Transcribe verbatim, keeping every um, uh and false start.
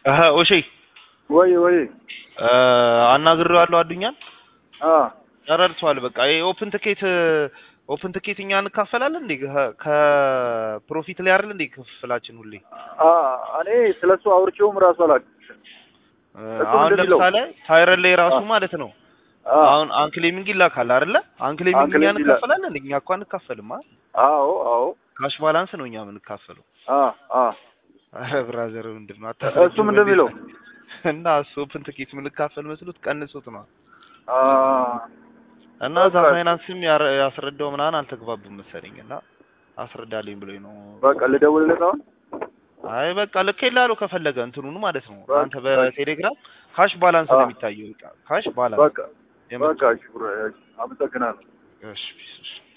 አሃ ኦሺ ወይ ወይ አናግሬዋለሁ አዱኛን አ ተረድቷል በቃ ይሄ ኦፕን ትኬት ኦፕን ትኬት እኛ እንካፈላለን እንዴ ከፕሮፊት ላይ አይደል እንዴ ክፍላችን ሁሌ አ እኔ ስለሱ አውርቼውም ራሱ አላውቅም አሁን ለምሳሌ ታይረል ላይ ራሱ ማለት ነው አሁን አንክሌሚንግ ይላካል አይደለ አንክሌሚንግ እኛ እንካፈላለን እኛ እኮ አንካፈልማ አዎ አዎ ካሽ ባላንስ ነው እኛ የምንካፈለው አ አ አረ ብራዘር ምንድነው አታስረጅ እሱ ምንድነው እና እሱ ኦፕን ትኬት የምንካፈል መስሎት ቀንሶት ነው አ እና ዛ ፋይናንስም ያስረዳው ምናን አልተግባቡም መሰለኝና አስረዳልኝ ብሎኝ ነው በቃ ልደውልልህ ነው አይ በቃ ልከይላሉ ከፈለገ እንትኑን ማለት ነው አንተ በቴሌግራም ካሽ ባላንስ ነው የሚታየው በቃ ካሽ ባላንስ በቃ በቃ እሺ ብሮ አመሰግናለሁ እሺ